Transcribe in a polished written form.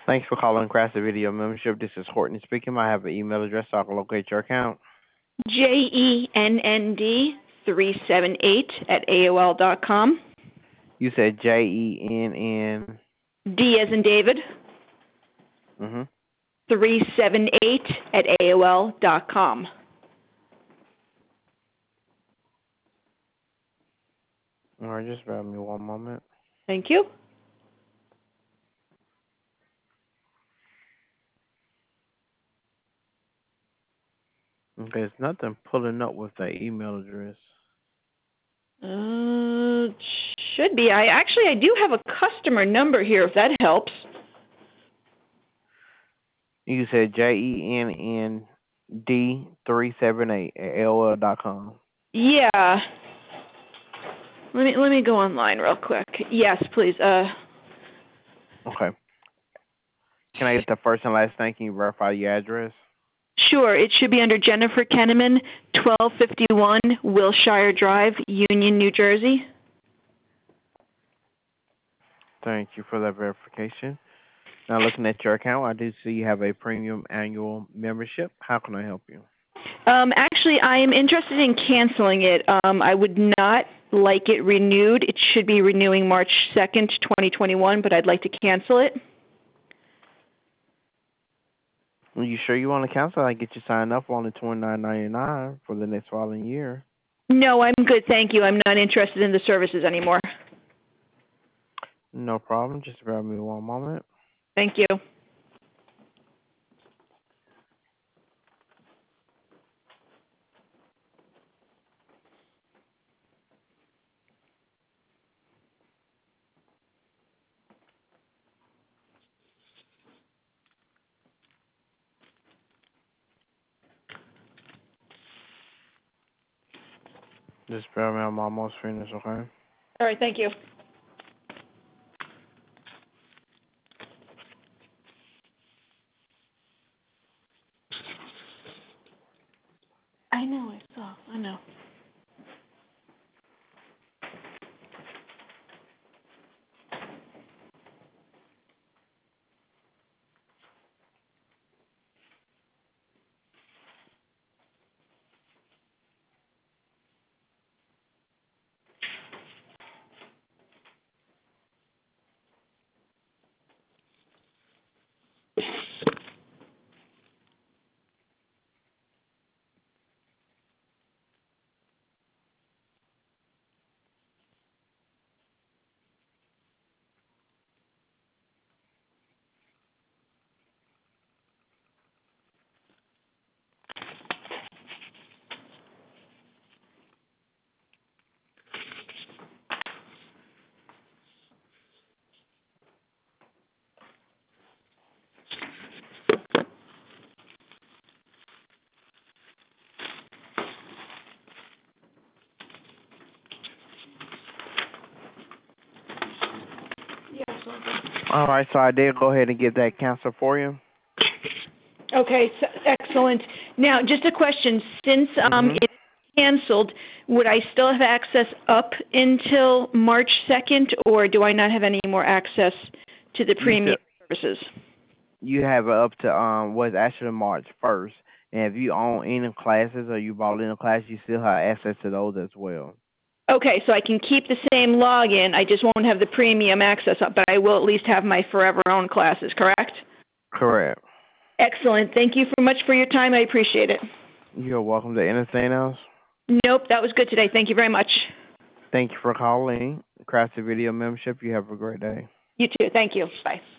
Thanks for calling Crafted Video Membership. This is Horton speaking. I have an email address so I can locate your account. JENND378 at AOL.com. You said JENN. D as in David. 378 at AOL.com. All right, just bear with me one moment. Thank you. Okay, there's nothing pulling up with that email address. Should be. I do have a customer number here if that helps. You said JENND378 at AOL.com. Yeah. Let me go online real quick. Yes, please. Okay. Can I get the first and last name? Can you verify your address? Sure. It should be under Jennifer Kenneman, 1251 Wilshire Drive, Union, New Jersey. Thank you for that verification. Now, looking at your account, I do see you have a premium annual membership. How can I help you? Actually, I am interested in canceling it. I would not like it renewed. It should be renewing March 2nd, 2021, but I'd like to cancel it. Are you sure you want to cancel? I get you signed up on the $29.99 for the next following year. No, I'm good. Thank you. I'm not interested in the services anymore. No problem. Just bear with me one moment. Thank you. Just bear with me. I'm almost finished, okay? All right. Thank you. I know. I saw. I know. All right, so I did go ahead and get that canceled for you. Okay. So, excellent. Now, just a question. Since it's canceled, would I still have access up until March 2nd, or do I not have any more access to the premium services? You have it up to what's actually March 1st, and if you own any classes or you bought any class, you still have access to those as well. Okay, so I can keep the same login. I just won't have the premium access up, but I will at least have my forever own classes, correct? Correct. Excellent. Thank you so much for your time. I appreciate it. You're welcome. To anything else? Nope, that was good today. Thank you very much. Thank you for calling Crafted Video Membership. You have a great day. You too. Thank you. Bye.